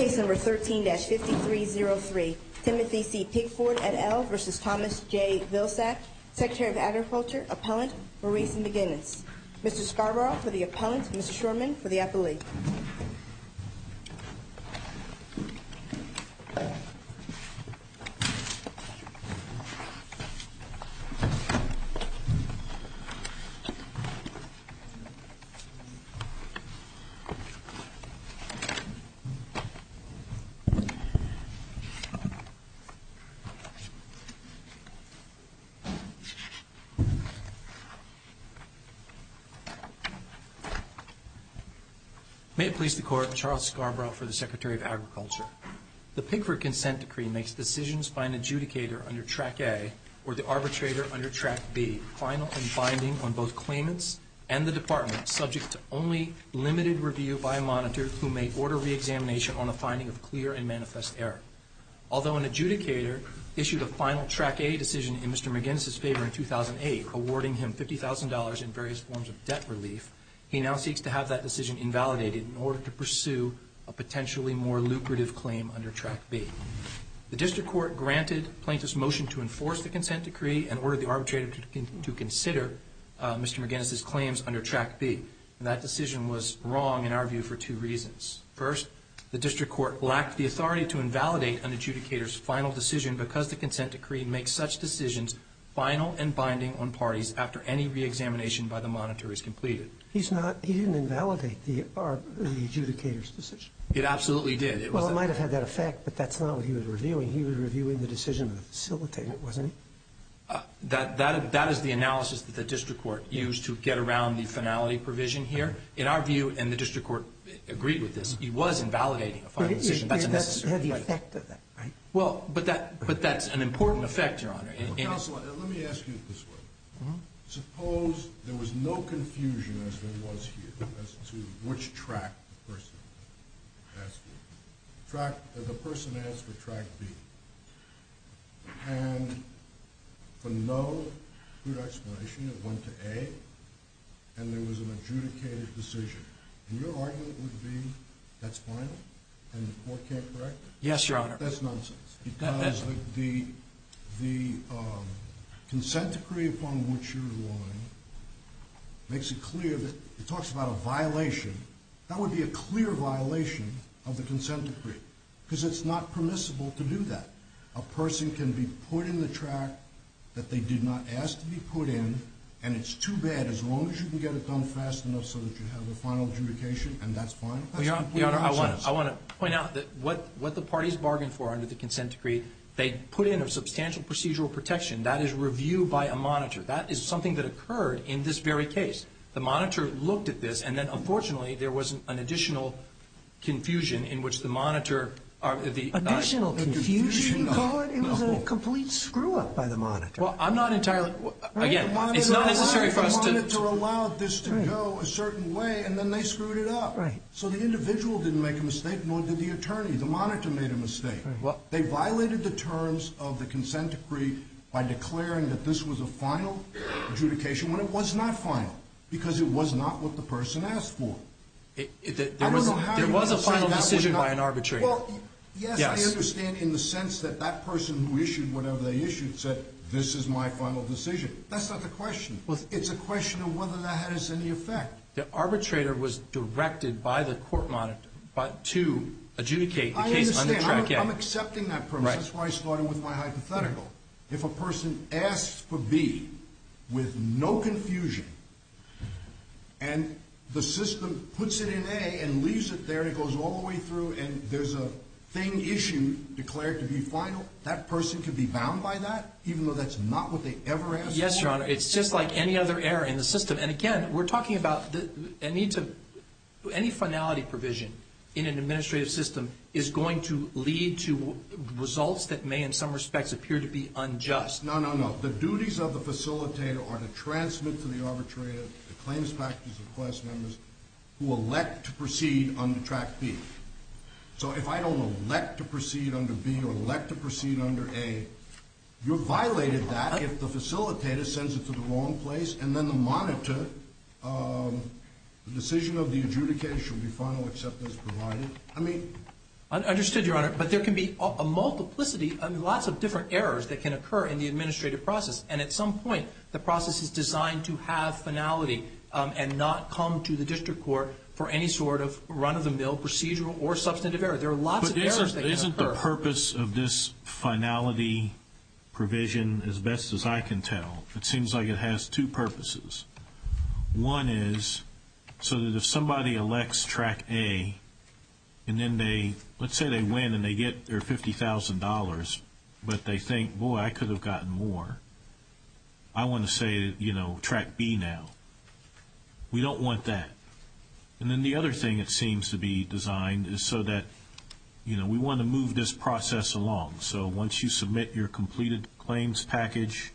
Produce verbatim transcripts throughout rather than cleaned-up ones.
Case number thirteen dash fifty-three oh three, Timothy C. Pigford et al. Versus Thomas J. Vilsack, Secretary of Agriculture, Appellant, Maurice McGinnis. Mister Scarborough for the appellant, Mister Shurman for the appellee. May it please the Court, Charles Scarborough for the Secretary of Agriculture. The Pigford Consent Decree makes decisions by an adjudicator under Track A or the arbitrator under Track B final and binding on both claimants and the Department, subject to only limited review by a monitor who may order reexamination on a finding of clear and manifest error. Although an adjudicator issued a final Track A decision in Mister McGinnis' favor in two thousand eight, awarding him fifty thousand dollars in various forms of debt relief, he now seeks to have that decision invalidated in order to pursue a potentially more lucrative claim under Track B. The District Court granted plaintiff's motion to enforce the consent decree and ordered the arbitrator to, to consider uh, Mister McGinnis' claims under Track B. And that decision was wrong in our view for two reasons. First, the District Court lacked the authority to invalidate an adjudicator's final decision because the consent decree makes such decisions final and binding on parties after any reexamination by the monitor is completed. He's not, he didn't invalidate the, uh, the adjudicator's decision. It absolutely did. It well, was it might have had that effect, but that's not what he was reviewing. He was reviewing the decision of the facilitator, wasn't he? Uh, that, that, that is the analysis that the District Court used to get around the finality provision here. In our view, and the District Court agreed with this, he was invalidating a final it, decision. It, that's it, a necessary had the right. effect of that, right? Well, but that, but that's an important effect, Your Honor. Well, Counsel, let me ask you this way. Mm-hmm. Suppose there was no confusion as there was here as to which track the person asked for. Track, uh, the person asked for Track B. And for no good explanation, it went to A, and there was an adjudicated decision. And your argument would be that's final, and the court can't correct it? Yes, Your Honor. That's nonsense. Because the, the, the um, consent decree upon which you're relying makes it clear that it talks about a violation. That would be a clear violation of the consent decree because it's not permissible to do that. A person can be put in the track that they did not ask to be put in, and it's too bad as long as you can get it done fast enough so that you have a final adjudication, and that's fine. That's well, Your Honor, I want, I want to point out that what, what the parties bargained for under the consent decree, they put in a substantial procedural protection. That is review by a monitor. That is something that occurred in this very case. The monitor looked at this, and then unfortunately there was an, an additional confusion in which the monitor Uh, the, Additional uh, confusion, you call it? It was no. a complete screw-up by the monitor. Well, I'm not entirely, again, right? it's not necessary for us to... The monitor allowed this to right. go a certain way, and then they screwed it up. Right. So the individual didn't make a mistake, nor did the attorney. The monitor made a mistake. Right. Well, they violated the terms of the consent decree by declaring that this was a final adjudication when it was not final, because it was not what the person asked for. It, it, there was, there was a final decision by an arbitrator. Well, Yes, yes, I understand in the sense that that person who issued whatever they issued said, this is my final decision. That's not the question. Well, it's a question of whether that has any effect. The arbitrator was directed by the court monitor by, to adjudicate the I case under Track I'm, A. I'm accepting that premise. Right. That's why I started with my hypothetical. Right. If a person asks for B with no confusion and the system puts it in A and leaves it there and it goes all the way through and there's a thing issued declared to be final, that person could be bound by that, even though that's not what they ever asked yes, for? Yes, Your Honor. It's just like any other error in the system. And again, we're talking about the, a need to, any finality provision in an administrative system is going to lead to results that may in some respects appear to be unjust. No, no, no. The duties of the facilitator are to transmit to the arbitrator the claims packages of class members who elect to proceed under Track B. So if I don't elect to proceed under B or elect to proceed under A, you've violated that if the facilitator sends it to the wrong place and then the monitor, um, the decision of the adjudicator shall be final except as provided. I mean, Understood, Your Honor, but there can be a multiplicity, I mean, lots of different errors that can occur in the administrative process, and at some point the process is designed to have finality um, and not come to the district court for any sort of run-of-the-mill procedural or substantive error. There are lots but of errors isn't, that can isn't occur. the purpose of this finality provision, as best as I can tell, it seems like it has two purposes. One is so that if somebody elects track A, and then they, let's say they win and they get their fifty thousand dollars, but they think, boy, I could have gotten more. I want to say, you know, track B now. We don't want that. And then the other thing it seems to be designed is so that, you know, we want to move this process along. So once you submit your completed claims package,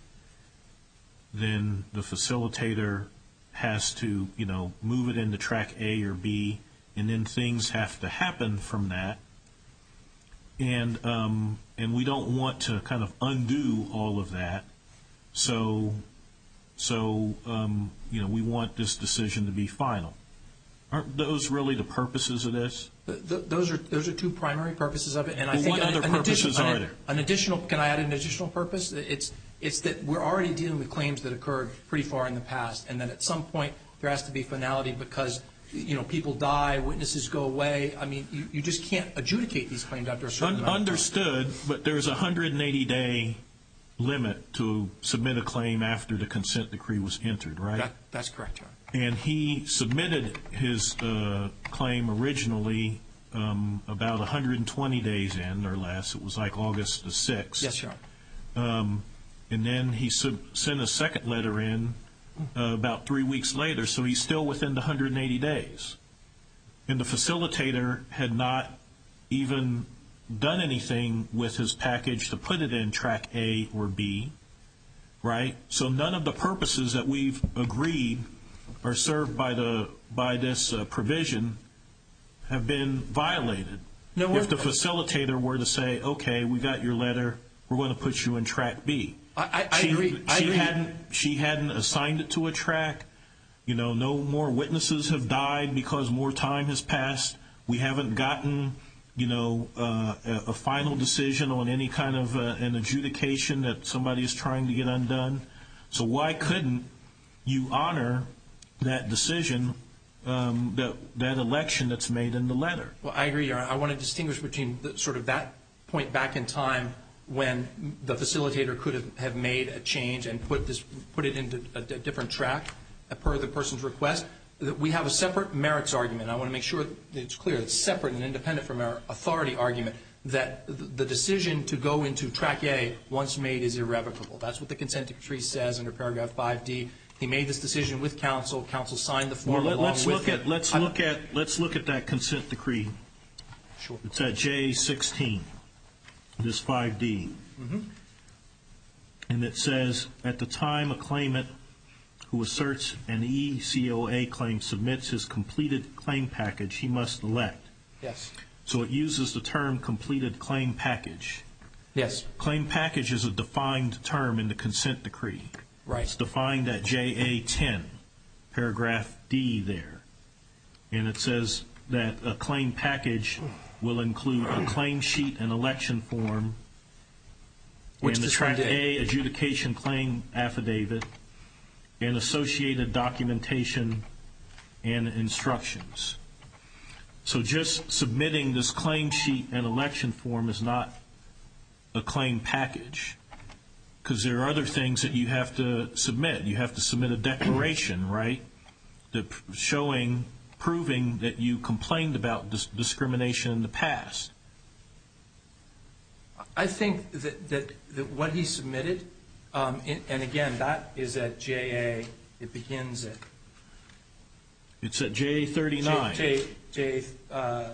then the facilitator has to, you know, move it into track A or B, and then things have to happen from that. And um, and we don't want to kind of undo all of that. So, so um, you know, we want this decision to be final. Aren't those really the purposes of this? Th- th- those are those are two primary purposes of it, and I Well, think what an, other an purposes addition- are an, there? An additional. Can I add an additional purpose? It's it's that we're already dealing with claims that occurred pretty far in the past, and that at some point there has to be finality because, you know, people die, witnesses go away. I mean, you, you just can't adjudicate these claims after a certain Un- amount of time. understood, but there's a one hundred eighty day limit to submit a claim after the consent decree was entered, right? That, that's correct, Your Honor. And he submitted his uh, claim originally um, about one hundred twenty days in or less. It was like August the sixth. Yes, Your Honor. Um, and then he sub- sent a second letter in uh, about three weeks later, so he's still within the one hundred eighty days. And the facilitator had not even done anything with his package to put it in track A or B, right? So none of the purposes that we've agreed are served by the by this uh, provision have been violated. No, if the facilitator were to say, okay, we got your letter, we're going to put you in track B. I, I, I she, agree. I she agree. hadn't she hadn't assigned it to a track. You know, no more witnesses have died because more time has passed. We haven't gotten, you know, uh, a, a final decision on any kind of uh, an adjudication that somebody is trying to get undone. So why couldn't you honor that decision, um, that that election that's made in the letter? Well, I agree, Your Honor. I want to distinguish between the, sort of that point back in time when the facilitator could have, have made a change and put this put it into a, a different track per the person's request. That we have a separate merits argument. I want to make sure that it's clear. It's separate and independent from our authority argument that the decision to go into track A once made is irrevocable. That's what the consent decree says under paragraph five D. He made this decision with counsel. Counsel signed the form well, let, along let's with look it. at let's I, look at let's look at that consent decree. Sure. It's at J sixteen, this five D. Mm-hmm. And it says, at the time a claimant who asserts an E C O A claim submits his completed claim package, he must elect. Yes. So it uses the term completed claim package. Yes. Claim package is a defined term in the consent decree. Right. It's defined at J A ten, paragraph D there. And it says that a claim package will include a claim sheet and election form, Which and the this track one did. A adjudication claim affidavit, and associated documentation and instructions. So just submitting this claim sheet and election form is not a claim package, because there are other things that you have to submit. You have to submit a declaration, right, that showing, proving that you complained about dis- discrimination in the past. I think that, that, that what he submitted, um, in, and again, that is at J A. It begins at It's at J thirty-nine. J, J, J uh,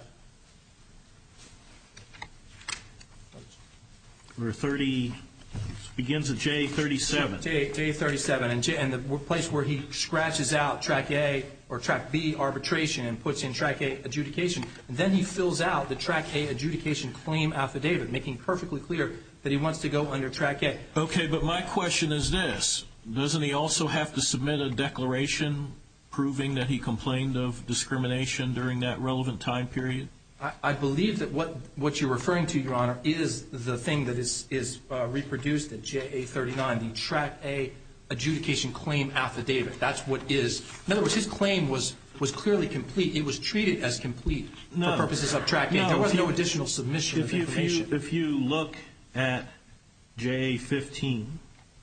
Or thirty, begins at J thirty-seven. J, J thirty-seven, and, J, and the place where he scratches out track A or track B arbitration and puts in track A adjudication, and then he fills out the track A adjudication claim affidavit, making perfectly clear that he wants to go under track A. Okay, but my question is this. Doesn't he also have to submit a declaration proving that he complained of discrimination during that relevant time period? I, I believe that what, what you're referring to, Your Honor, is the thing that is, is uh, reproduced at J A thirty-nine, the Track A adjudication claim affidavit. That's what is. In other words, his claim was, was clearly complete. It was treated as complete no, for purposes of Track A. No, there was you, no additional submission if of you, information. If you, if you look at J A fifteen,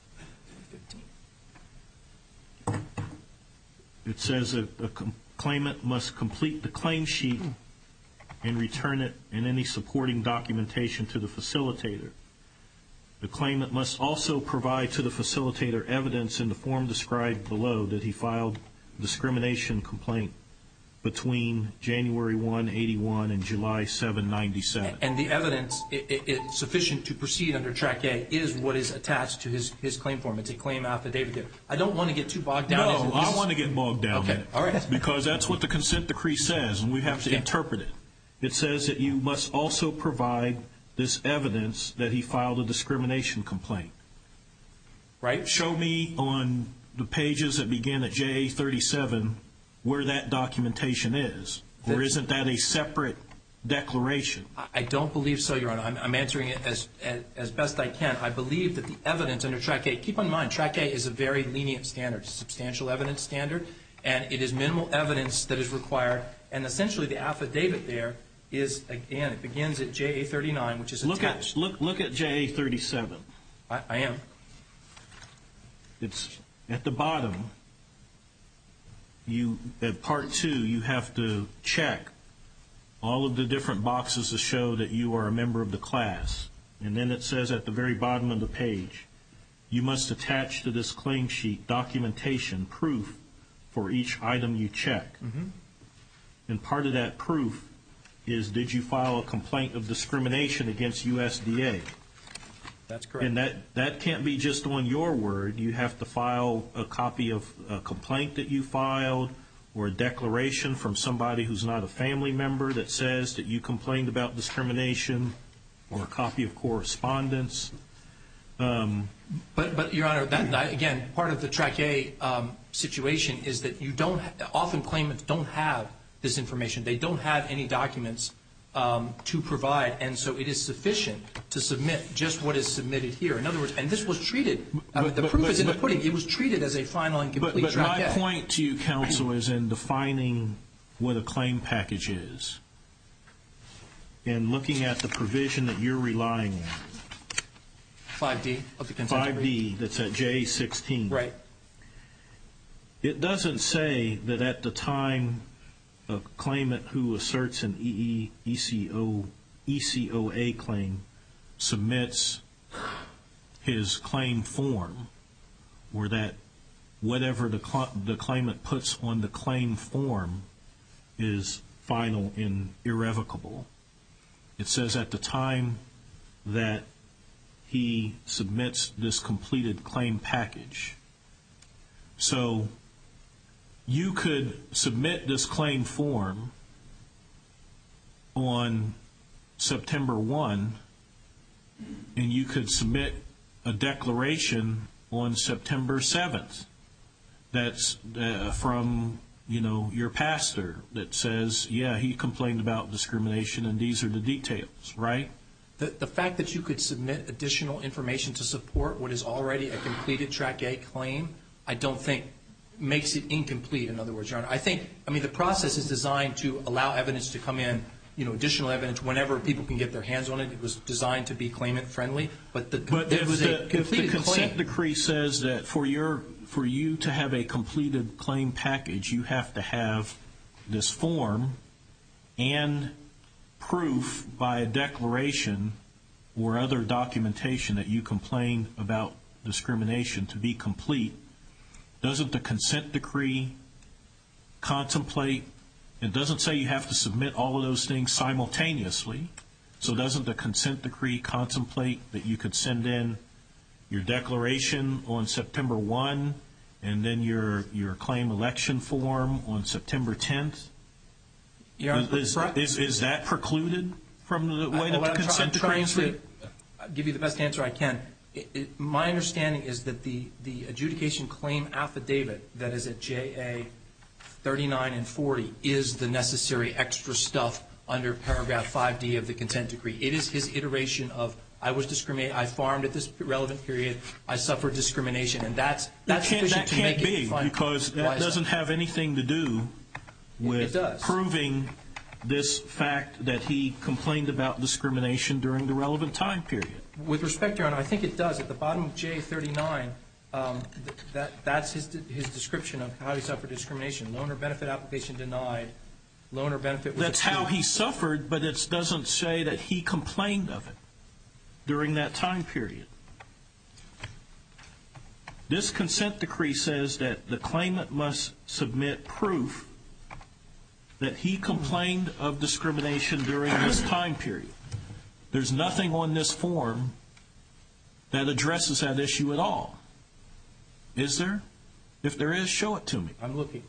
it says that a claimant must complete the claim sheet and return it and any supporting documentation to the facilitator. The claimant must also provide to the facilitator evidence in the form described below that he filed discrimination complaint between January first, eighty-one and July seventh, ninety-seven. And the evidence it, it, it's sufficient to proceed under Track A is what is attached to his, his claim form. It's a claim affidavit there. I don't want to get too bogged down. No, in I want to get bogged down okay, in it. all right. Because that's what the consent decree says, and we have to interpret it. It says that you must also provide this evidence that he filed a discrimination complaint. Right. Show me on the pages that begin at J A thirty-seven where that documentation is. Or The, isn't that a separate declaration? I don't believe so, Your Honor. I'm, I'm answering it as, as as best I can. I believe that the evidence under Track A, keep in mind, Track A is a very lenient standard, substantial evidence standard, and it is minimal evidence that is required. And essentially the affidavit there is, again, it begins at J A thirty-nine, which is Look attached. at, look, look at J A thirty-seven. I, I am. It's at the bottom. You, at part two, you have to check all of the different boxes to show that you are a member of the class. And then it says at the very bottom of the page, you must attach to this claim sheet documentation, proof for each item you check. Mm-hmm. And part of that proof is, did you file a complaint of discrimination against U S D A? That's correct. And that, that can't be just on your word. You have to file a copy of a complaint that you filed or a declaration from somebody who's not a family member that says that you complained about discrimination, or a copy of correspondence. Um, but, but, Your Honor, that, that, again, part of the Track A um, situation is that you don't, often claimants don't have this information. They don't have any documents Um, to provide, and so it is sufficient to submit just what is submitted here. In other words, and this was treated, I mean, the but, proof but, is in but, the pudding. It was treated as a final and complete but, but Track my A. point to you, counsel, is in defining what a claim package is and looking at the provision that you're relying on. five D of the consent five D, that's at J sixteen. Right. It doesn't say that at the time a claimant who asserts an E C O A claim submits his claim form, or that whatever the, cl- the claimant puts on the claim form is final and irrevocable. It says at the time that he submits this completed claim package. So you could submit this claim form on September first, and you could submit a declaration on September seventh that's uh, from, you know, your pastor that says, yeah, he complained about discrimination and these are the details, right? The, the fact that you could submit additional information to support what is already a completed Track A claim, I don't think makes it incomplete, in other words, Your Honor. I think, I mean, the process is designed to allow evidence to come in, you know, additional evidence whenever people can get their hands on it. It was designed to be claimant-friendly, but the, but there if was the, a completed if the consent claim. decree says that for your for you to have a completed claim package, you have to have this form and proof by a declaration or other documentation that you complained about discrimination to be complete, doesn't the consent decree contemplate, it doesn't say you have to submit all of those things simultaneously, so doesn't the consent decree contemplate that you could send in your declaration on September first and then your your claim election form on September tenth? Your Honor, is, is, is that precluded from the way I, that the I'm consent try, I'm decree trying is? to give you the best answer I can. It, it, my understanding is that the, the adjudication claim affidavit that is at J A thirty-nine and forty is the necessary extra stuff under paragraph five D of the consent decree. It is his iteration of, I was discriminated, I farmed at this relevant period, I suffered discrimination, and that's that's sufficient to make it final. That can't be, because that doesn't have anything to do with proving this fact that he complained about discrimination during the relevant time period. With respect, Your Honor, I think it does. At the bottom of J thirty-nine, um, th that that's his his description of how he suffered discrimination. Loan or benefit application denied. Loan or benefit was That's approved. how he suffered, but it doesn't say that he complained of it during that time period. This consent decree says that the claimant must submit proof that he complained of discrimination during this time period. There's nothing on this form that addresses that issue at all. Is there? If there is, show it to me. I'm looking.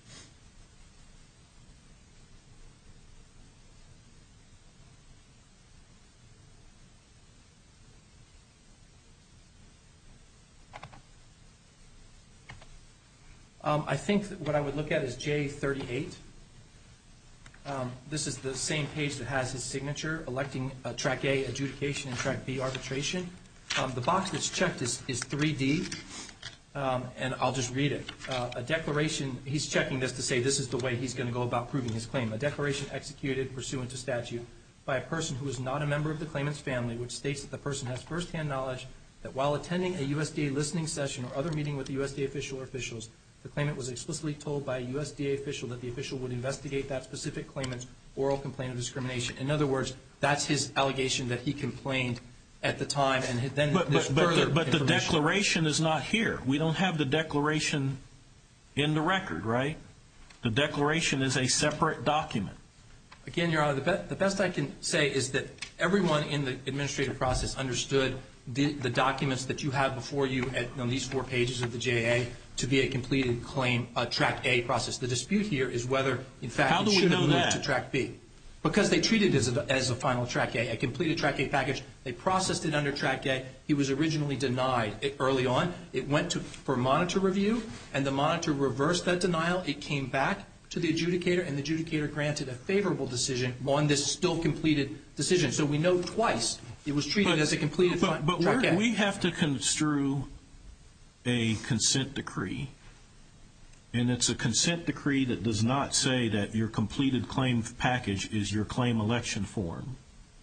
Um, I think that what I would look at is J thirty-eight. Um, this is the same page that has his signature, electing uh, Track A adjudication and Track B arbitration. Um, the box that's checked is, is three D, um, and I'll just read it. Uh, a declaration, he's checking this to say this is the way he's going to go about proving his claim. A declaration executed pursuant to statute by a person who is not a member of the claimant's family, which states that the person has firsthand knowledge that while attending a U S D A listening session or other meeting with a U S D A official or officials, the claimant was explicitly told by a U S D A official that the official would investigate that specific claimant's oral complaint of discrimination. In other words, that's his allegation that he complained at the time, and then but, there's but, further But the, but the declaration is not here. We don't have the declaration in the record, right? The declaration is a separate document. Again, Your Honor, the, be the best I can say is that everyone in the administrative process understood the, the documents that you have before you at, on these four pages of the J A to be a completed claim, uh, Track A process. The dispute here is whether, in fact, How it do we should know have moved that? to Track B. Because they treated it as a, as a final Track A, a completed Track A package. They processed it under Track A. He was originally denied it early on. It went to, for monitor review, and the monitor reversed that denial. It came back to the adjudicator, and the adjudicator granted a favorable decision on this still completed decision. So we know twice it was treated but, as a completed but, but Track A. We have to construe a consent decree, and it's a consent decree that does not say that your completed claim package is your claim election form.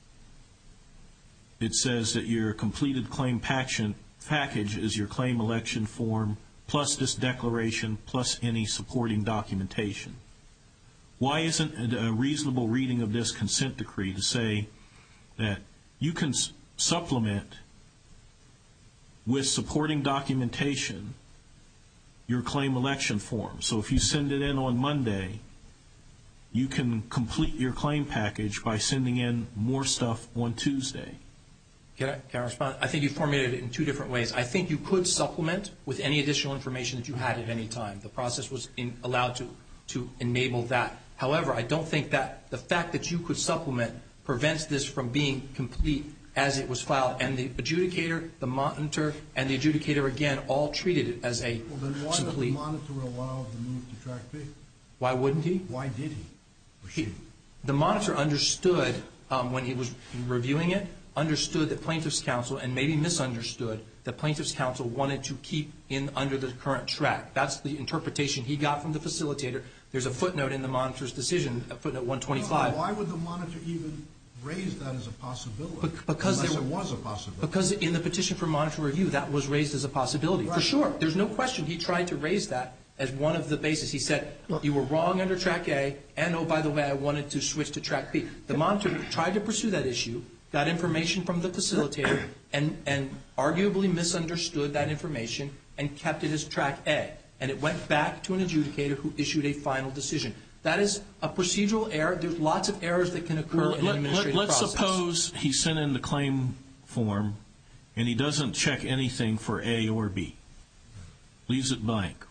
It says that your completed claim package is your claim election form plus this declaration plus any supporting documentation. Why isn't it a reasonable reading of this consent decree to say that you can supplement with supporting documentation your claim election form? So if you send it in on Monday, you can complete your claim package by sending in more stuff on Tuesday. Can I, can I respond? I think you formulated it in two different ways. I think you could supplement with any additional information that you had at any time. The process was in, allowed to, to enable that. However, I don't think that the fact that you could supplement prevents this from being complete as it was filed. And the adjudicator, the monitor, and the adjudicator, again, all treated it as a well, then why complete. Why did the monitor allow the move to Track B? Why wouldn't he? Why did he? he the monitor understood um, when he was reviewing it, understood that plaintiff's counsel, and maybe misunderstood, that plaintiff's counsel wanted to keep in under the current track. That's the interpretation he got from the facilitator. There's a footnote in the monitor's decision, footnote one twenty-five. No, why would the monitor even raise that as a possibility? Be because unless there it was a possibility. Because in the petition for monitor review, that was raised as a possibility. Right. For sure. There's no question he tried to raise that as one of the bases. He said, you were wrong under Track A, and oh, by the way, I wanted to switch to Track B. The monitor tried to pursue that issue, got information from the facilitator, and, and arguably misunderstood that information and kept it as Track A. And it went back to an adjudicator who issued a final decision. That is a procedural error. There's lots of errors that can occur Well, in let, an administrative let, let's process. suppose he sent in the claim form and he doesn't check anything for A or B. Leaves it blank.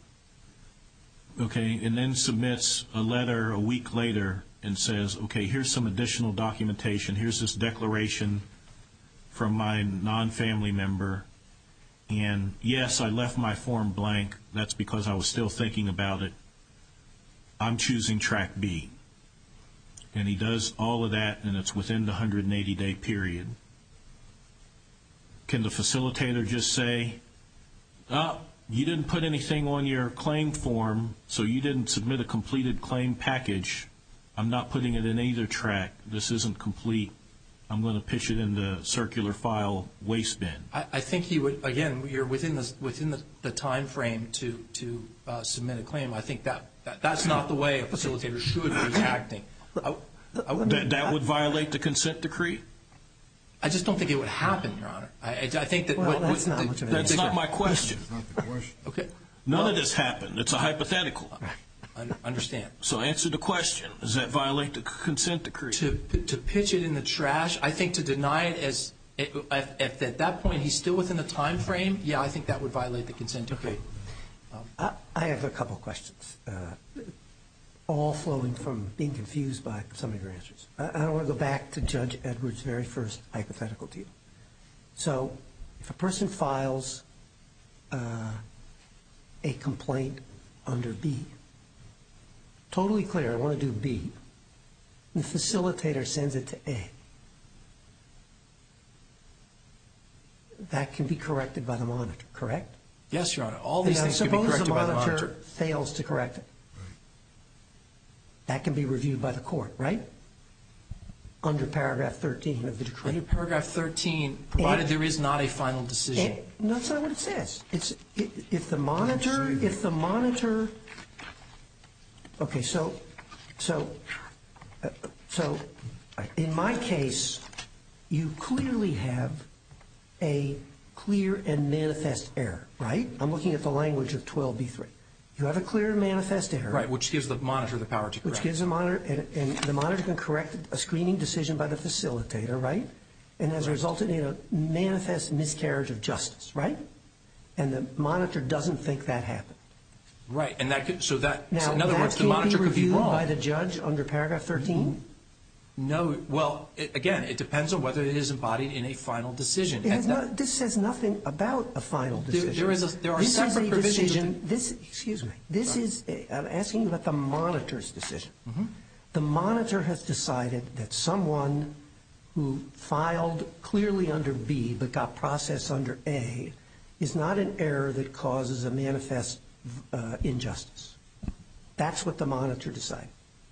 Okay, and then submits a letter a week later and says, okay, here's some additional documentation. Here's this declaration from my non-family member. And yes, I left my form blank. That's because I was still thinking about it. I'm choosing Track B. and he does all of that, and it's within the one hundred eighty day period, can the facilitator just say, oh, you didn't put anything on your claim form, so you didn't submit a completed claim package. I'm not putting it in either track. This isn't complete. I'm going to pitch it in the circular file waste bin. I, I think he would, again, you're within the within the, the time frame to to uh, submit a claim. I think that, that that's not the way a facilitator should be acting. I, I, that, that would violate the consent decree? I just don't think it would happen, Your Honor. I, I, I think that Well, what, that's what, not the, much of an That's answer. not my question. That's not the question. Okay. None well, of this happened. It's a hypothetical. un, understand. So answer the question. Does that violate the consent decree? To to pitch it in the trash, I think to deny it as if, if at that point he's still within the time frame, yeah, I think that would violate the consent decree. Um, I, I have a couple of questions, uh, all flowing from being confused by some of your answers. I, I want to go back to Judge Edwards' very first hypothetical to you. So if a person files uh, a complaint under B, totally clear, I want to do B, and the facilitator sends it to A, that can be corrected by the monitor, correct? Yes, Your Honor. All these Now, things can be suppose corrected the by the monitor monitor. fails to correct it. That can be reviewed by the court, right? Under paragraph thirteen of the decree. Under paragraph thirteen, provided And- there is not a final decision. And- no, that's not what it says. It's i- if the monitor, if the monitor. Okay, so, so, uh, so, uh, in my case, you clearly have a clear and manifest error, right? I'm looking at the language of twelve B three. You have a clear and manifest error. Right, which gives the monitor the power to correct. Which gives the monitor, and, and the monitor can correct a screening decision by the facilitator, right? And has resulted in a manifest miscarriage of justice, right? And the monitor doesn't think that happened. Right, and that could, so that, Now, so in other that words, the can't monitor be could be reviewed wrong. by the judge under paragraph thirteen? No, well, it, again, it depends on whether it is embodied in a final decision. It has And that- not, this says nothing about a final There- decision. there is a- there are this separate is a provisions of decision, This, excuse me, this is, a, I'm asking you about the monitor's decision. Mm-hmm. The monitor has decided that someone who filed clearly under B but got processed under A is not an error that causes a manifest uh, injustice. That's what the monitor decided.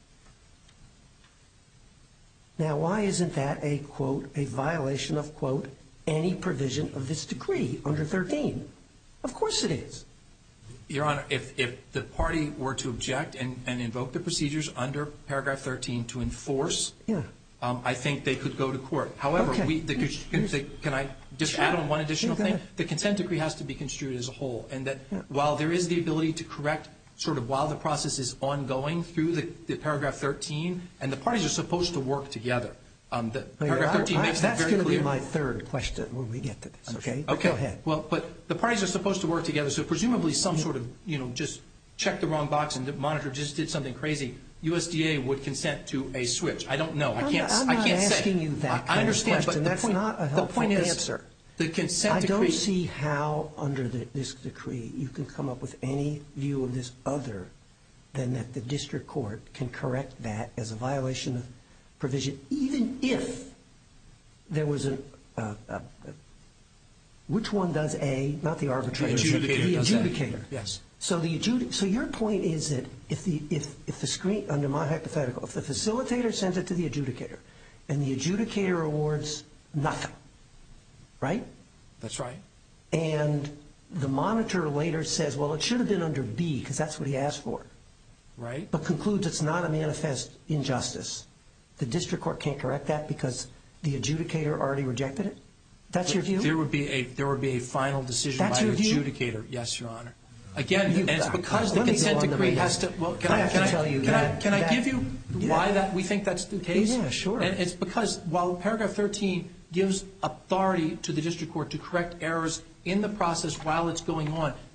Now, why isn't that a, quote, a violation of, quote, any provision of this decree under thirteen? Of course it is. Your Honor, if, if the party were to object and, and invoke the procedures under paragraph thirteen to enforce, Yeah. um, I think they could go to court. However, Okay. we, the, the, can I just Sure. add on one additional Yeah, go thing? ahead. The consent decree has to be construed as a whole, and that Yeah. while there is the ability to correct sort of while the process is ongoing through the, the paragraph thirteen, and the parties are supposed to work together. Um, the paragraph thirteen I- I- makes that very That's clear. going to be my third question when we get to this, okay? But Okay. Go ahead. Well, but the parties are supposed to work together, so presumably some sort of, you know, just check the wrong box and the monitor just did something crazy. U S D A would consent to a switch. I don't know. I I'm can't. not- I'm I not can't say. asking you that I, kind I of understand, question. but the That's point, not a the helpful point is, answer. the consent I decree. don't see how, under the, this decree, you can come up with any view of this other than that the district court can correct that as a violation of provision, even if there was a, uh, uh, which one does A, not the arbitrator, The adjudicator the does A. adjudicator. Yes. So the adjud- so your point is that if the if if the screen under my hypothetical, if the facilitator sends it to the adjudicator, and the adjudicator awards nothing, right? That's right. And the monitor later says, well, it should have been under B because that's what he asked for, Right. but concludes it's not a manifest injustice. The district court can't correct that because the adjudicator already rejected it? That's your view? There would be a there would be a final decision That's by your the view? adjudicator. Yes, Your Honor. Again, You- and it's because the let me go consent on to decree my has to. next. Well, can I I have can to I tell you can I that- can I that- give you yeah. why that we think that's the case? Yeah, sure. And it's because while paragraph thirteen gives authority to the district court to correct errors in the process while it's going on,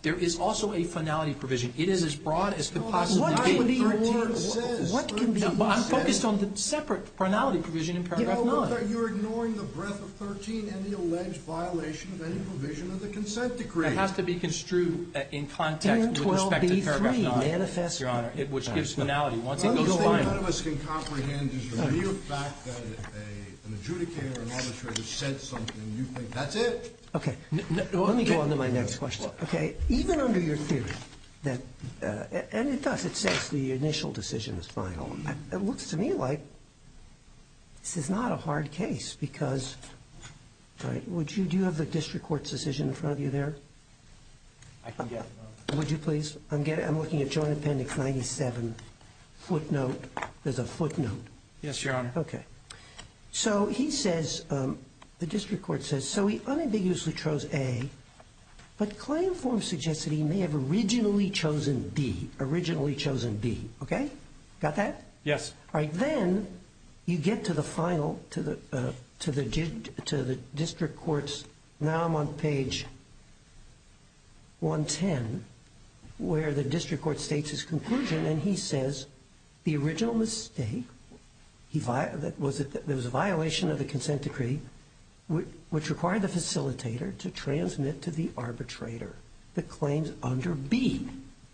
there is also a finality provision. It is as broad as could possibly What be. can be more? thirteen says. What can be? No, but I'm says- focused on the separate finality provision in You paragraph know, nine. but you're ignoring the breadth of thirteen and the alleged violation of any provision of the consent decree. It has to be construed uh, in context And with respect to paragraph twelve B three, nine, manifest- Your Honor, it, which gives finality. Once The it only goes thing none final. of us can comprehend is the mere fact that a, an adjudicator or an arbitrator said something, you think, that's it? Okay. N- n- well, Let me go okay. on to my next question. Okay. Even under your theory that, uh, and it does, it says the initial decision is final. It looks to me like this is not a hard case because, right, would you, do you have the district court's decision in front of you there? I can get it. Would you please? I'm getting, I'm looking at Joint Appendix ninety-seven, footnote. There's a footnote. Yes, Your Honor. Okay. So he says, um, the district court says, so he unambiguously chose A, but claim form suggests that he may have originally chosen B, originally chosen B. Okay? Got that? Yes. All right. Then you get to the final, to the, uh, to the, to the district court's, now I'm on page one ten, where the district court states his conclusion, and he says the original mistake, he vi- that was it, there was a violation of the consent decree, which, which required the facilitator to transmit to the arbitrator the claims under B.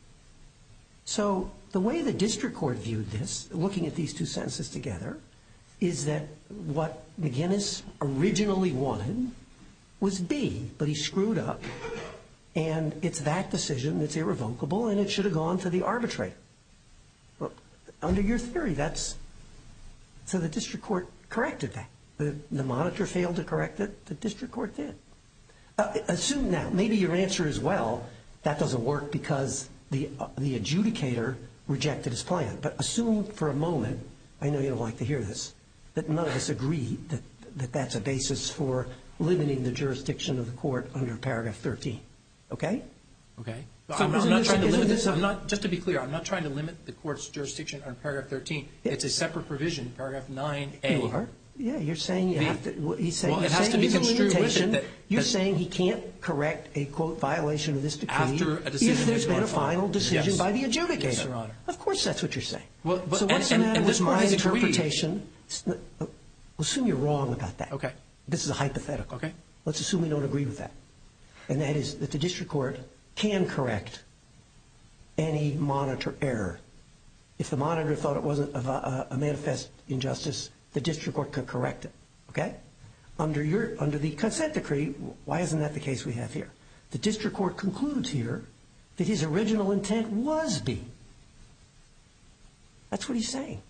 So the way the district court viewed this, looking at these two sentences together, is that what McGinnis originally wanted was B, but he screwed up. And it's that decision that's irrevocable, and it should have gone to the arbitrator. Well, under your theory, that's so the district court corrected that. The, the monitor failed to correct it. The district court did. Uh, assume now, maybe your answer is, well, that doesn't work because the uh, the adjudicator rejected his plan. But assume for a moment, I know you don't like to hear this, that none of us agree that, that that's a basis for limiting the jurisdiction of the court under paragraph thirteen. Okay? Okay. So I'm, not, I'm isn't not this- trying to isn't limit this this. a- I'm not, just to be clear, I'm not trying to limit the court's jurisdiction under paragraph thirteen. It's a separate provision, paragraph nine A. You are? Yeah, you're saying you B. have to. Well, he's saying, Well, it you're has saying to be he's a construed with it limitation. that- You're that- saying he can't correct a quote violation of this decree After a decision if there's has been gone a final final. decision Yes. by the adjudicator. Yes, Your Honor. Of course, that's what you're saying. Well, but- so what's and- the and- matter and this with court my has agreed. interpretation? It's not- uh, assume you're wrong about that. Okay. This is a hypothetical. Okay. Let's assume we don't agree with that, and that is that the district court can correct any monitor error. If the monitor thought it wasn't a, a, a manifest injustice, the district court could correct it. Okay? Under your under the consent decree, why isn't that the case we have here? The district court concludes here that his original intent was B. That's what he's saying.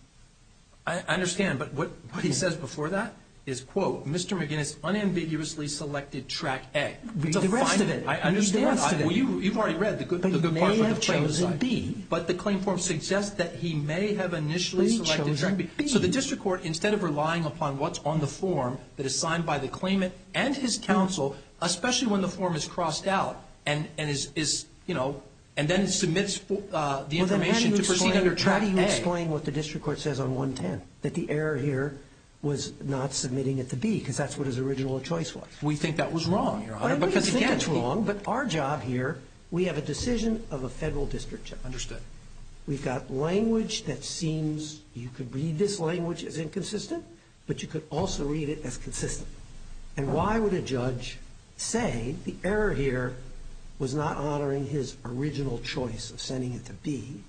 I understand, but what, what he says before that is, quote, Mister McGinnis unambiguously selected track A. Read It's a the rest fine- of it. I Read the understand. rest I- of it. Well, you, you've already read the good, But the he good may part for the have claim chosen side. B. But the claim form suggests that he may have initially But he selected chosen track B. B. So the district court, instead of relying upon what's on the form that is signed by the claimant and his counsel, especially when the form is crossed out and, and is, is, you know, and then it submits uh, the Well, then how do information you to proceed explain- under track How do you A. explain what the district court says on one ten? That the error here was not submitting it to B, because that's what his original choice was. We think that was wrong, Your Honor, I don't because think again, it's he- wrong, but our job here, we have a decision of a federal district judge. Understood. We've got language that seems, you could read this language as inconsistent, but you could also read it as consistent. And why would a judge say the error here was not honoring his original choice of sending it to B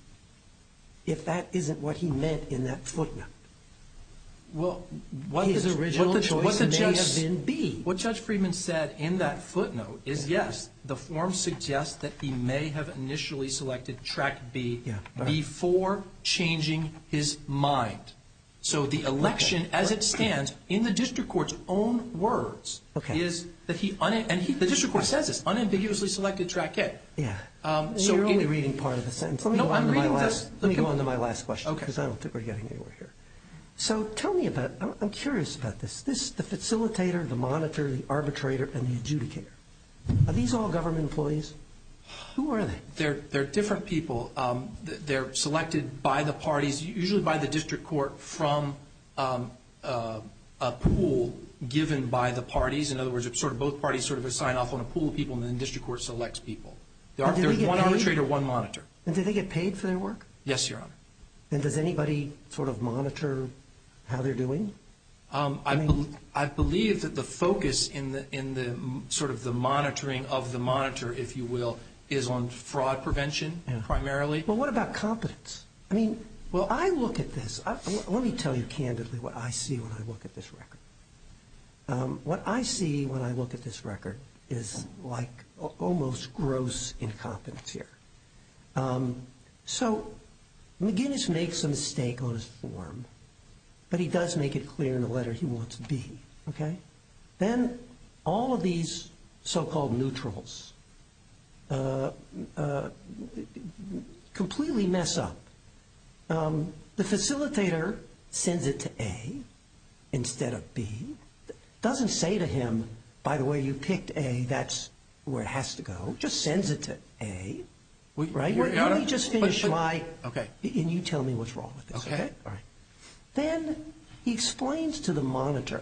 if that isn't what he meant in that footnote? Well, what His the, original what the, choice what the may judge, have been B. What Judge Friedman said in that footnote is, yes, the form suggests that he may have initially selected track B Yeah, right. before changing his mind. So the election, as it stands, in the district court's own words, Okay. is that he, un- and he, the district court says this, unambiguously selected track A. Yeah. Um, so You're only it- reading part of the sentence. Let me No, go on I'm to my reading the- last. the Let me go com- on to my last question, Okay. because I don't think we're getting anywhere here. So tell me about. I'm, I'm curious about this. This the facilitator, the monitor, the arbitrator, and the adjudicator. Are these all government employees? Who are they? They're, they're different people. Um, th- they're selected by the parties, usually by the district court, from um, uh, a pool given by the parties. In other words, it's sort of both parties sort of sign off on a pool of people, and then the district court selects people. The ar- And do they there's get one paid? arbitrator, one monitor. And do they get paid for their work? Yes, Your Honor. And does anybody sort of monitor how they're doing? Um, I, I mean- bel I believe that the focus in the in the m- sort of the monitoring of the monitor, if you will, is on fraud prevention Yeah. primarily. Well, what about competence? I mean, Well- I look at this. I, let me tell you candidly what I see when I look at this record. Um, what I see when I look at this record is like a- almost gross incompetence here. Um, so McGinnis makes a mistake on his form, but he does make it clear in the letter he wants B, okay? Then all of these so-called neutrals uh, uh, completely mess up. Um, the facilitator sends it to A instead of B. Doesn't say to him, by the way, you picked A, that's where it has to go. Just sends it to A, Well, right? Your Let, Honor, let me just but- finish but- my... Okay. And you tell me what's wrong with this, Okay. okay? All right. Then he explains to the monitor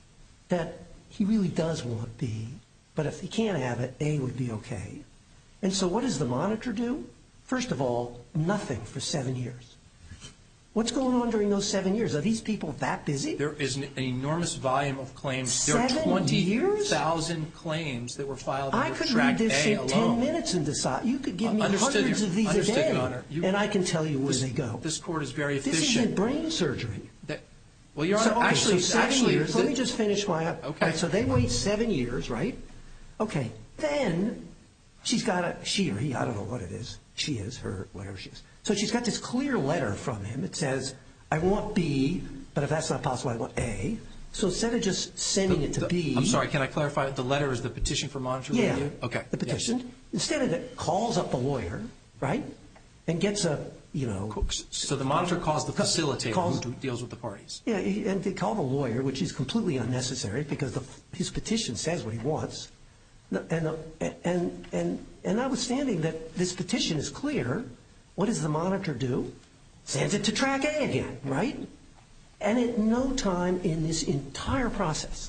that he really does want B, but if he can't have it, A would be okay. And so what does the monitor do? First of all, nothing for seven years. What's going on during those seven years? Are these people that busy? There is an, an enormous volume of claims. Seven there are twenty years? thousand claims that were filed I under could Track read this A in alone. ten minutes and decide. You could give Uh, me understood, hundreds Your- of these a understood, day, Your Honor. You- and I can tell you where This, they go. this court is very This efficient. isn't brain surgery. That, well, Your Honor, So, okay, actually, so seven actually, years. the- Let me just finish my. Okay. Right, so they wait seven years, right? Okay. Then she's got a she or he. I don't know what it is. She is her whatever she is. So she's got this clear letter from him. It says, "I want B, but if that's not possible, I want A." So instead of just sending it to the- B, I'm sorry, can I clarify? The letter is the petition for monitoring yeah, review? Okay. the petition. yes. Instead of that, calls up the lawyer, right, and gets a you know. Cool. So the monitor calls the facilitator calls- who deals with the parties. Yeah, he- and they call the lawyer, which is completely unnecessary because the, his petition says what he wants. And, and, and, and notwithstanding that this petition is clear, what does the monitor do? Sends it to Track A again, right? And at no time in this entire process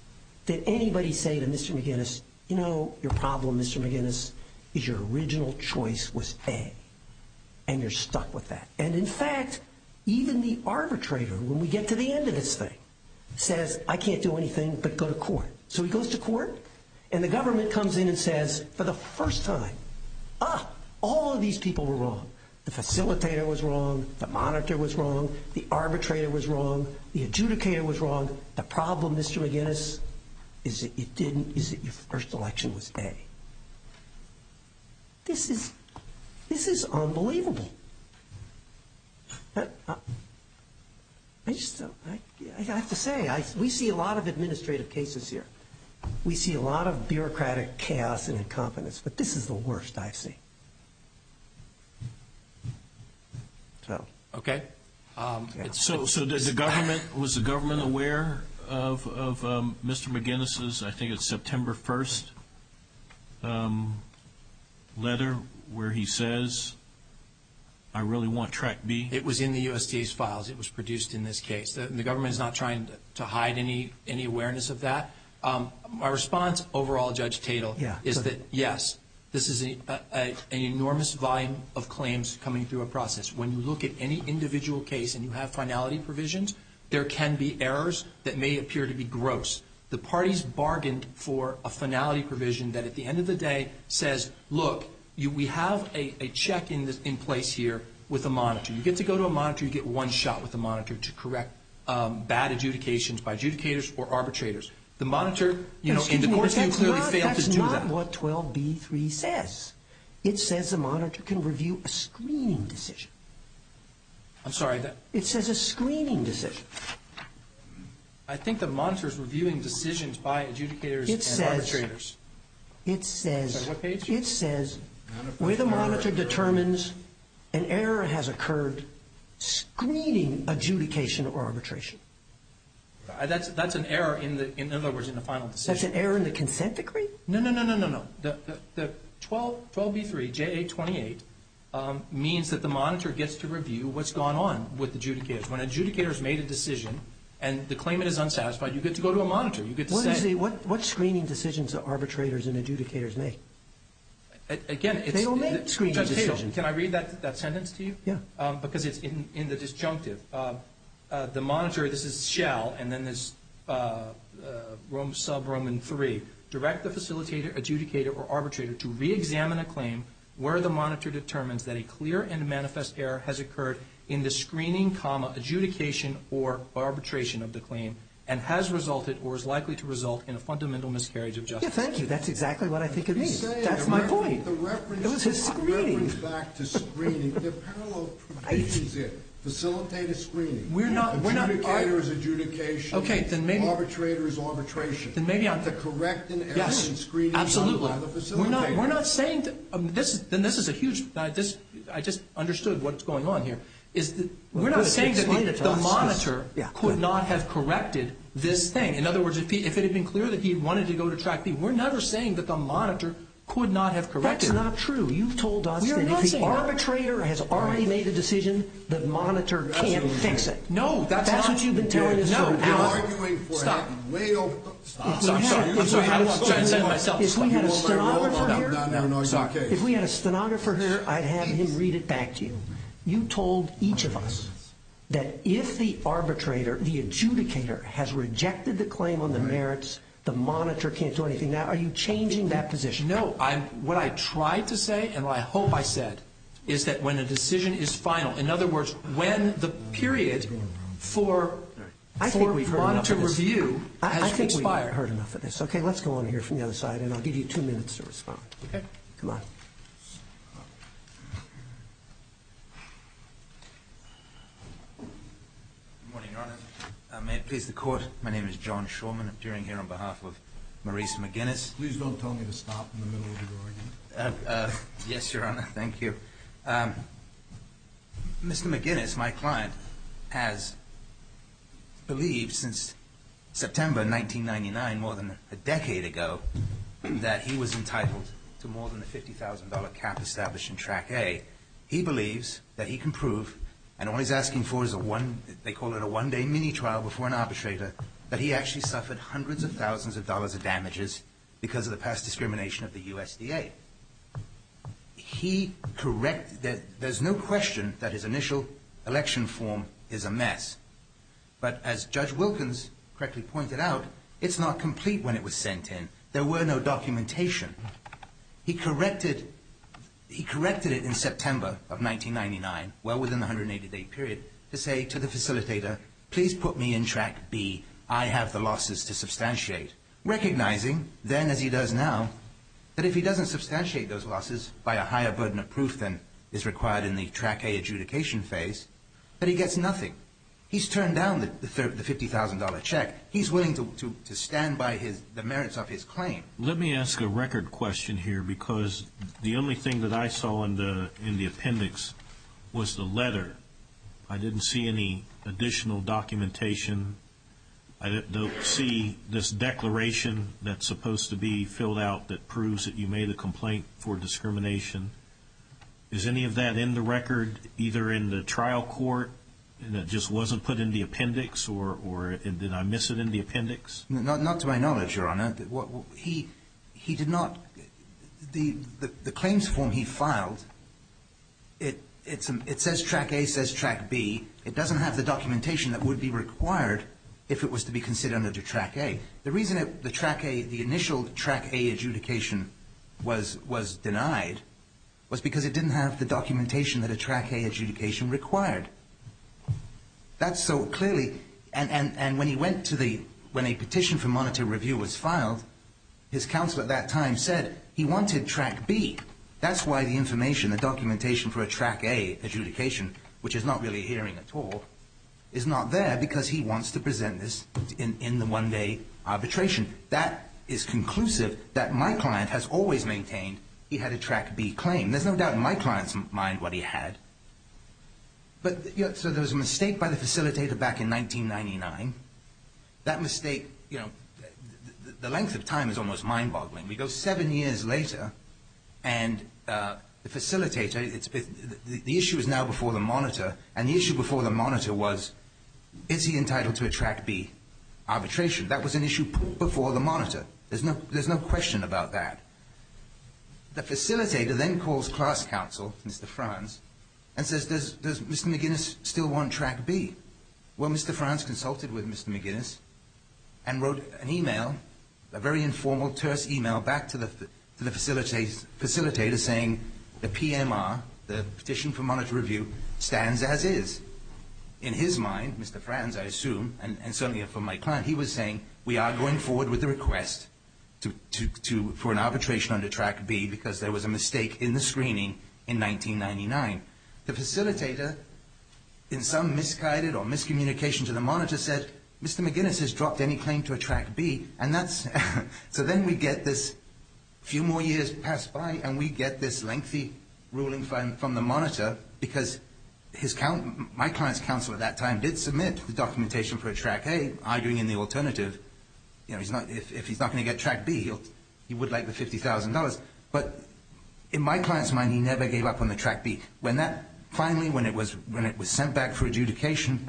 did anybody say to Mister McGinnis, you know, your problem, Mister McGinnis, is your original choice was A. And you're stuck with that. And in fact, even the arbitrator, when we get to the end of this thing, says, I can't do anything but go to court. So he goes to court, and the government comes in and says, for the first time, ah, all of these people were wrong. The facilitator was wrong, the monitor was wrong, the arbitrator was wrong, the adjudicator was wrong. The problem, Mister McGinnis, is that you didn't, is that your first election was A. This is, this is unbelievable. I, I, I just, don't- I, I have to say, I, we see a lot of administrative cases here. We see a lot of bureaucratic chaos and incompetence, but this is the worst I've seen. So, Okay? Um, Yeah. it's, So, so did the government, was the government aware of, of um, Mister McGinnis's, I think it's September first, um, letter where he says, I really want Track B? It was in the U S D A's files. It was produced in this case. The, the government is not trying to, to hide any, any awareness of that. Um, my response overall, Judge Tatel, Yeah, is go that, ahead. yes, this is a, a, a, an enormous volume of claims coming through a process. When you look at any individual case and you have finality provisions, there can be errors that may appear to be gross. The parties bargained for a finality provision that at the end of the day says, look, you, we have a, a check in, this, in place here with a monitor. You get to go to a monitor, you get one shot with the monitor to correct um, bad adjudications by adjudicators or arbitrators. The monitor, you know, excuse in the me, court's but view, that's clearly not, failed to do That's that. not what twelve B three says. It says the monitor can review a screening decision. I'm sorry. That, It says a screening decision. I think the monitor is reviewing decisions by adjudicators It and says- arbitrators. It says, Sorry, what page? it says, Manifest where the error. monitor determines an error has occurred, screening adjudication or arbitration. Uh, That's that's an error in the in other words in the final decision. That's an error in the consent decree? No, no, no, no, no, no. The the, the twelve B three J A twenty-eight um, means that the monitor gets to review what's gone on with adjudicators. When adjudicators made a decision and the claimant is unsatisfied, you get to go to a monitor. You get to What say. is the, what, what screening decisions do arbitrators and adjudicators make? Again, it's... They don't make screening Judge Tatel, decisions. can I read that, that sentence to you? Yeah. Um, because it's in, in the disjunctive. Uh, uh, the monitor, this is shall, and then there's uh, uh, Rome, sub-Roman three. Direct the facilitator, adjudicator, or arbitrator to re-examine a claim where the monitor determines that a clear and manifest error has occurred in the screening, comma, adjudication, or arbitration of the claim, and has resulted or is likely to result in a fundamental miscarriage of justice. Yeah, thank you. That's exactly what I think it means. Saying That's the my reference- point. The reference, It was his screening. reference back to screening. There are parallel provisions there. Facilitator screening. We're not- we're not- Adjudicator is adjudication. Okay, then maybe- Arbitrator is arbitration. Then maybe I'm- To correct an error Yes, in screening absolutely. done by the facilitator. We're not. We're not saying that. Um, this is. Then this is a huge. I just. I just understood what's going on here. Is that Well, we're not good. saying that Explain the, it to the us. monitor Yeah, could good. not have corrected this thing. In other words, if he, if it had been clear that he wanted to go to track B, we're never saying that the monitor could not have corrected. That's not true. You told us We are that not if the saying that. arbitrator has already made a decision, the monitor can't fix it. No, that's That's not- what you've been telling us No, for an you're You're hour. arguing for Stop. it way over. Stop. I'm sorry. I'm sorry. I'm sorry. I don't want to try and say myself. If we had a You want my roll? stenographer I'm here, down there and argue sorry. the case. if we had a stenographer here, I'd have him read it back to you. You told each of us that if the arbitrator, the adjudicator, has rejected the claim on the merits, the monitor can't do anything. Now, are you changing that position? No, I'm, what I tried to say and what I hope I said is that when a decision is final, in other words, when the period for, I think for we've heard enough monitor of this. review I, I has think expired. we've heard enough of this. Okay, let's go on here from the other side, and I'll give you two minutes to respond. Okay. Come on. Good morning, Your Honor. Uh, may it please the Court, my name is John Shorman, appearing here on behalf of Maurice McGuinness. Please don't tell me to stop in the middle of your argument. Uh, uh, yes, Your Honor, thank you. Um, Mister McGuinness, my client, has believed since September nineteen ninety-nine, more than a decade ago, that he was entitled to more than the fifty thousand dollars cap established in Track A. He believes that he can prove, and all he's asking for is a one, they call it a one-day mini-trial before an arbitrator, that he actually suffered hundreds of thousands of dollars of damages because of the past discrimination of the U S D A. He correct, there, there's no question that his initial election form is a mess. But as Judge Wilkins correctly pointed out, it's not complete when it was sent in. There were no documentation. He corrected, he corrected it in September of nineteen ninety-nine, well within the one hundred eighty day period, to say to the facilitator, please put me in Track B. I have the losses to substantiate. Recognizing, then as he does now, that if he doesn't substantiate those losses by a higher burden of proof than is required in the Track A adjudication phase, that he gets nothing. He's turned down the, the, thir- the fifty thousand dollars check. He's willing to, to, to stand by his, the merits of his claim. Let me ask a record question here, because the only thing that I saw in the in the appendix was the letter. I didn't see any additional documentation. I don't see this declaration that's supposed to be filled out that proves that you made a complaint for discrimination. Is any of that in the record, either in the trial court, and it just wasn't put in the appendix, or, or did I miss it in the appendix? Not, not to my knowledge, Your Honor. What, what, he, he did not. The, the, the claims form he filed, it, it's a, it says Track A, says Track B. It doesn't have the documentation that would be required if it was to be considered under Track A. The reason it, the Track A, the initial Track A adjudication was was denied was because it didn't have the documentation that a Track A adjudication required. That's so clearly, and, and, and when he went to the, when a petition for monitor review was filed, his counsel at that time said he wanted Track B. That's why the information, the documentation for a Track A adjudication, which is not really a hearing at all, is not there, because he wants to present this in, in the one-day arbitration. That is conclusive that my client has always maintained he had a Track B claim. There's no doubt in my client's mind what he had. But, you know, so there was a mistake by the facilitator back in nineteen ninety-nine. That mistake, you know, the, the length of time is almost mind-boggling. We go seven years later, and uh, the facilitator, it's, it, the, the issue is now before the monitor, and the issue before the monitor was, is he entitled to a Track B arbitration? That was an issue put before the monitor. There's no, there's no question about that. the facilitator then calls class counsel, Mister Franz, and says, does, does Mister McGinnis still want track B? Well, Mister Franz consulted with Mister McGinnis and wrote an email, a very informal, terse email back to the, to the facilitator, facilitator saying the P M R, the petition for monitor review, stands as is. In his mind, Mister Franz, I assume, and, and certainly for my client, he was saying, we are going forward with the request to, to, to, for an arbitration under track B because there was a mistake in the screening in nineteen ninety-nine. The facilitator, in some misguided or miscommunication to the monitor, said, Mister McGinnis has dropped any claim to a track B, and that's, so then we get this, few more years pass by, and we get this lengthy ruling from, from the monitor because his count, my client's counsel at that time did submit the documentation for a track A, arguing in the alternative, you know, he's not, if, if he's not going to get track B, he'll, he would like the fifty thousand dollars. But in my client's mind, he never gave up on the track B. When that, finally, when it was, when it was sent back for adjudication,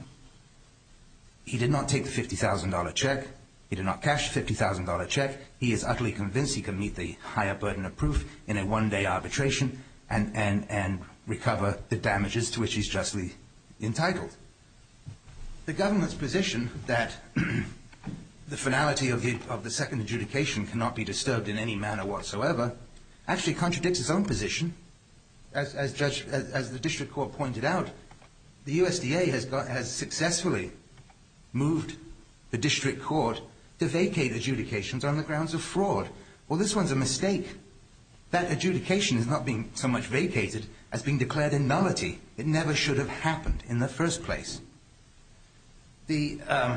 he did not take the fifty thousand dollars check. He did not cash the fifty thousand dollars check. He is utterly convinced he can meet the higher burden of proof in a one-day arbitration and, and, and recover the damages to which he's justly entitled. The government's position that the finality of the, of the second adjudication cannot be disturbed in any manner whatsoever actually contradicts its own position. As, as, Judge, as, as the district court pointed out, the U S D A has, got, has successfully moved the district court to vacate adjudications on the grounds of fraud. Well, this one's a mistake. That adjudication is not being so much vacated as being declared a nullity. It never should have happened in the first place. The, um,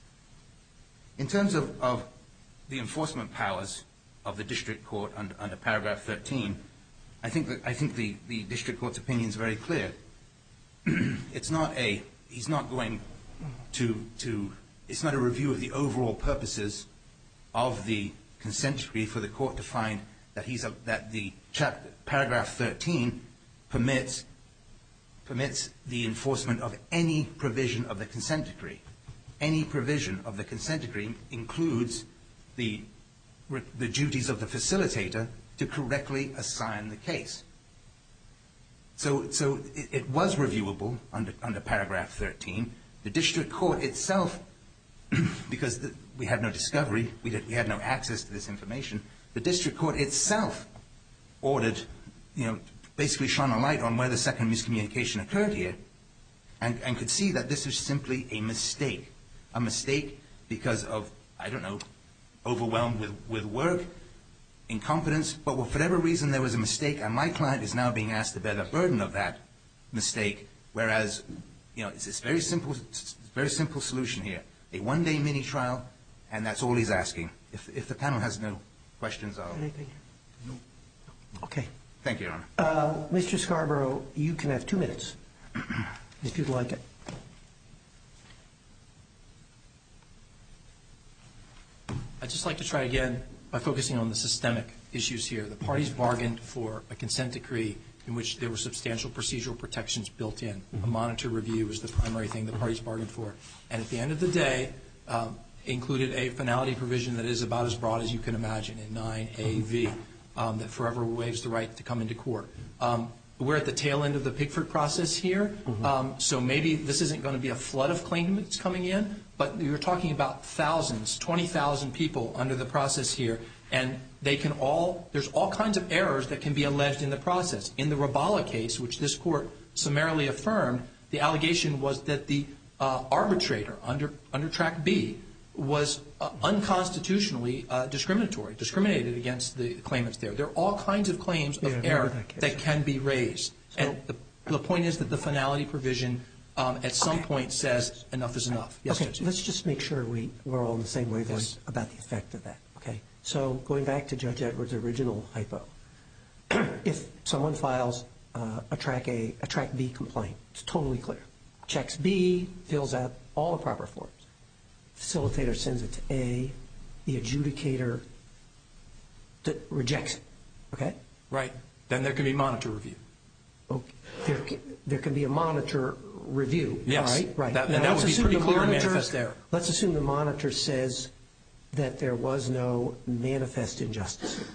in terms of, of the enforcement powers of the district court under, under paragraph thirteen, I think, that, I think the, the district court's opinion is very clear. It's not a, he's not going to, to, it's not a review of the overall purposes of the consent decree for the court to find that he's a, that the chapter, paragraph thirteen permits permits the enforcement of any provision of the consent decree. Any provision of the consent decree includes the the duties of the facilitator to correctly assign the case. So, so it, it was reviewable under under paragraph thirteen. The district court itself, because the, we had no discovery, we, did, we had no access to this information. The district court itself ordered, you know, basically shone a light on where the second miscommunication occurred here, and, and could see that this was simply a mistake, a mistake because of, I don't know, overwhelmed with, with work, incompetence, but for whatever reason there was a mistake, and my client is now being asked to bear the burden of that mistake, whereas, you know, it's this very simple, very simple solution here. A one-day mini-trial, and that's all he's asking. If, if the panel has no questions, I'll... Anything? No. Okay. Thank you, Your Honor. Uh, Mister Scarborough, you can have two minutes, if you'd like it. I'd just like to try again by focusing on the systemic issues here. The parties bargained for a consent decree in which there were substantial procedural protections built in. Mm-hmm. A monitor review was the primary thing the parties bargained for. And at the end of the day, um, included a finality provision that is about as broad as you can imagine in nine A V, um, that forever waives the right to come into court. Um, we're at the tail end of the Pigford process here, mm-hmm. um, so maybe this isn't going to be a flood of claimants coming in, but you're talking about thousands, twenty thousand people under the process here, and they can all, there's all kinds of errors that can be alleged in the process. In the Rabala case, which this court summarily affirmed, the allegation was that the uh, arbitrator under, under Track B was uh, unconstitutionally uh, discriminatory, discriminated against the claimants there. There are all kinds of claims of yeah, error that, that can be raised. So, and the, the point is that the finality provision um, at some okay. point says enough is enough. Yes, okay, Judge. let's just make sure we, we're all on the same wavelength yes. about the effect of that. Okay, so going back to Judge Edwards' original hypo, if someone files uh, a Track A, a Track B complaint, it's totally clear. Checks B, fills out all the proper forms. Facilitator sends it to A, the adjudicator d- rejects it, okay? Right. Then there can be monitor review. Okay. There can, there can be a monitor review, yes. all right? Right. That, now, and that would be pretty clear in manifest error. Let's assume the monitor says that there was no manifest injustice here.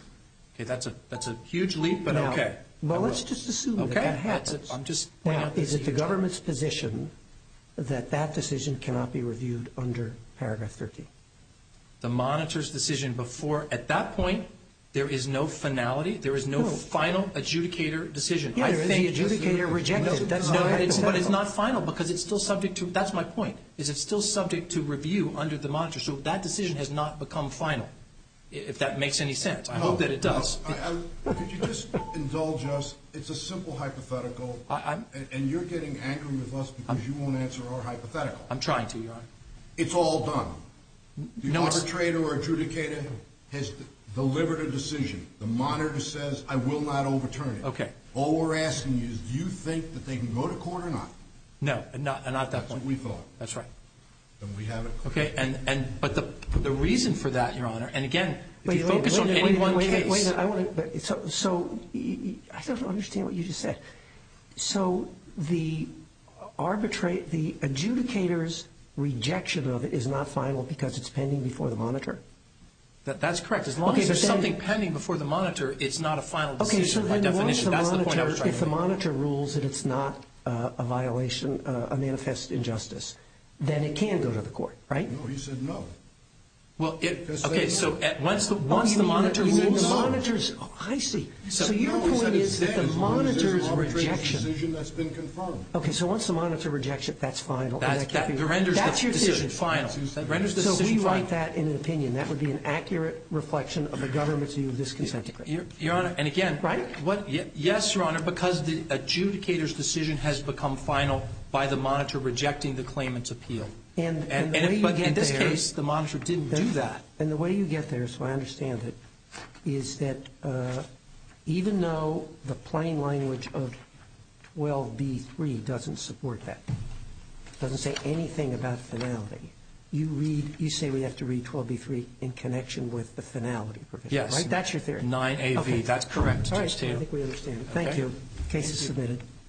Okay, that's a that's a huge leap, but Now, okay. Well, I let's will. just assume okay. that that that's happens. a, I'm just pointing Now, out this is it the huge leap. government's position that that decision cannot be reviewed under paragraph thirteen? The monitor's decision before, at that point, there is no finality. There is no, No. final adjudicator decision. Yeah, I there is think the adjudicator rejected. That's no, not but it's, but it's hypothetical. not final because it's still subject to. That's my point. Is it's still subject to review under the monitor? So that decision has not become final. If that makes any sense, I No, hope that it does. no. I, I, could you just indulge us? It's a simple hypothetical, I- I'm- and, and you're getting angry with us because you won't answer our hypothetical. I'm trying to, Your Honor. It's all done. The No, it's- arbitrator or adjudicator has d- delivered a decision. The monitor says, I will not overturn it. Okay. All we're asking you is, do you think that they can go to court or not? No, and not, and not at that That's what point. we thought. That's right. Then we have it. Okay, and, and but the the reason for that, Your Honor, and again, if Wait, you wait, focus wait, on wait, any wait, one wait, case, Wait, wait, I want to. But so, so y- y- I don't understand what you just said. So the arbitrate, the adjudicator's rejection of it is not final because it's pending before the monitor. that, that's correct. As long Okay, as there's but then- something pending before the monitor, it's not a final Okay, decision so by then once definition. the That's the point I was monitor, trying if to the make. monitor rules that it's not uh, a violation, uh, a manifest injustice, then it can go to the court, right? No, he said no. Well, it, Just okay, say so no. at, once the Oh, once you the mean monitor you mean rules, the monitors. Oh, I see. So, So- your No, he said point it's is that dead the as long as there's an monitor's arbitrator's rejection. decision that's been confirmed. Okay, so once the monitor rejects it, that's final. and that, can't that be- renders that's the your decision theory. final. That's his That theory. renders the So if decision we final. write that in an opinion, that would be an accurate reflection of the government's view of this consent decree. Your, Your Honor, and again, Right? What? Ye, yes, Your Honor, because the adjudicator's decision has become final by the monitor rejecting the claimant's appeal. And- and the and way if, you but get in this there- case, the monitor didn't do that. And the way you get there, so I understand it, is that uh, even though the plain language of twelve B three doesn't support that, doesn't say anything about finality, you read, you say we have to read twelve B three in connection with the finality provision, Yes. right? That's your theory. nine A V, Okay. that's correct, All Judge right, I Tatum. think we understand. Thank Okay. you. Case is Thank you. submitted.